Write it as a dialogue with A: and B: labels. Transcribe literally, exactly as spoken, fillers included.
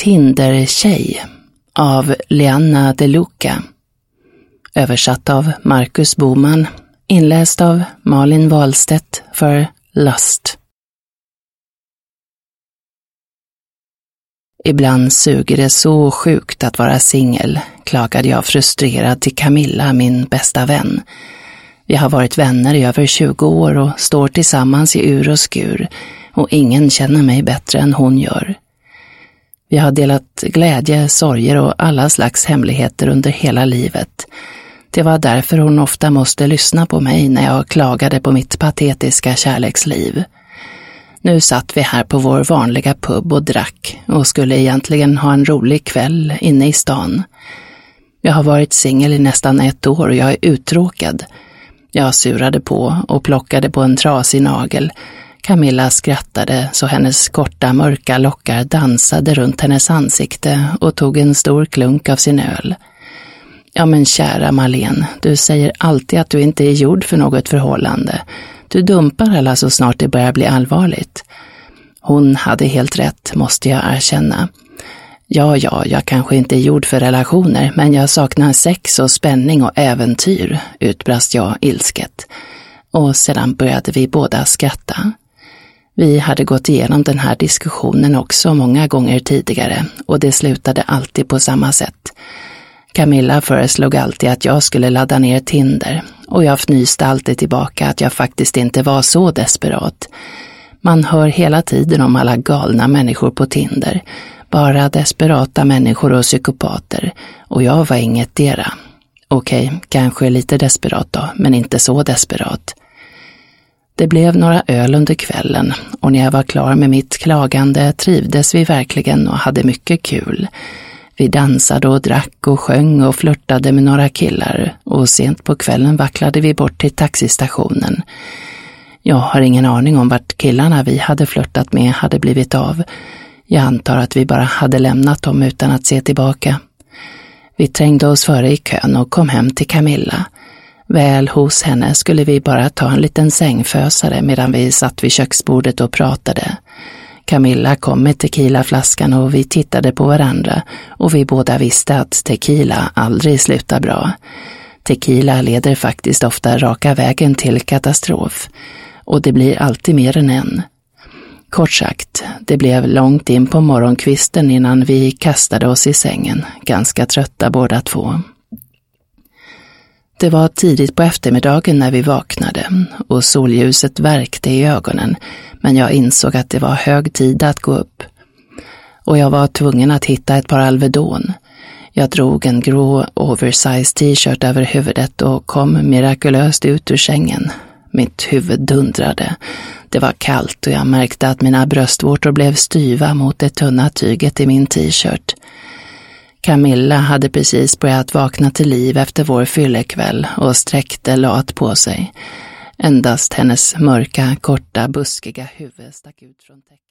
A: Tindertjej av Lianna De Luca. Översatt av Marcus Boman. Inläst av Malin Wahlstedt för Lust. Ibland suger det så sjukt att vara singel, klagade jag frustrerad till Camilla, min bästa vän. Vi har varit vänner i över tjugo år och står tillsammans i ur och skur, och ingen känner mig bättre än hon gör. Vi har delat glädje, sorger och alla slags hemligheter under hela livet. Det var därför hon ofta måste lyssna på mig när jag klagade på mitt patetiska kärleksliv. Nu satt vi här på vår vanliga pub och drack och skulle egentligen ha en rolig kväll inne i stan. Jag har varit singel i nästan ett år och jag är uttråkad. Jag surade på och plockade på en trasig nagel. Camilla skrattade så hennes korta mörka lockar dansade runt hennes ansikte och tog en stor klunk av sin öl. Ja men kära Marlene, du säger alltid att du inte är gjord för något förhållande. Du dumpar alla så snart det börjar bli allvarligt. Hon hade helt rätt, måste jag erkänna. Ja, ja, jag kanske inte är gjord för relationer, men jag saknar sex och spänning och äventyr, utbrast jag ilsket. Och sedan började vi båda skratta. Vi hade gått igenom den här diskussionen också många gånger tidigare, och det slutade alltid på samma sätt. Camilla föreslog alltid att jag skulle ladda ner Tinder, och jag fnyste alltid tillbaka att jag faktiskt inte var så desperat. Man hör hela tiden om alla galna människor på Tinder, bara desperata människor och psykopater, och jag var inget dera. Okej, kanske lite desperat då, men inte så desperat. Det blev några öl under kvällen, och när jag var klar med mitt klagande trivdes vi verkligen och hade mycket kul. Vi dansade och drack och sjöng och flörtade med några killar, och sent på kvällen vacklade vi bort till taxistationen. Jag har ingen aning om vart killarna vi hade flörtat med hade blivit av. Jag antar att vi bara hade lämnat dem utan att se tillbaka. Vi trängde oss före i kön och kom hem till Camilla. Väl hos henne skulle vi bara ta en liten sängfösare medan vi satt vid köksbordet och pratade. Camilla kom med tequilaflaskan och vi tittade på varandra, och vi båda visste att tequila aldrig slutar bra. Tequila leder faktiskt ofta raka vägen till katastrof, och det blir alltid mer än en. Kort sagt, det blev långt in på morgonkvisten innan vi kastade oss i sängen, ganska trötta båda två. Det var tidigt på eftermiddagen när vi vaknade, och solljuset värkte i ögonen, men jag insåg att det var hög tid att gå upp. Och jag var tvungen att hitta ett par Alvedon. Jag drog en grå oversized t-shirt över huvudet och kom mirakulöst ut ur sängen. Mitt huvud dundrade. Det var kallt och jag märkte att mina bröstvårtor blev styva mot det tunna tyget i min t-shirt. Camilla hade precis börjat vakna till liv efter vår fyllekväll och sträckte lat på sig. Endast hennes mörka, korta, buskiga huvud stack ut från täcket.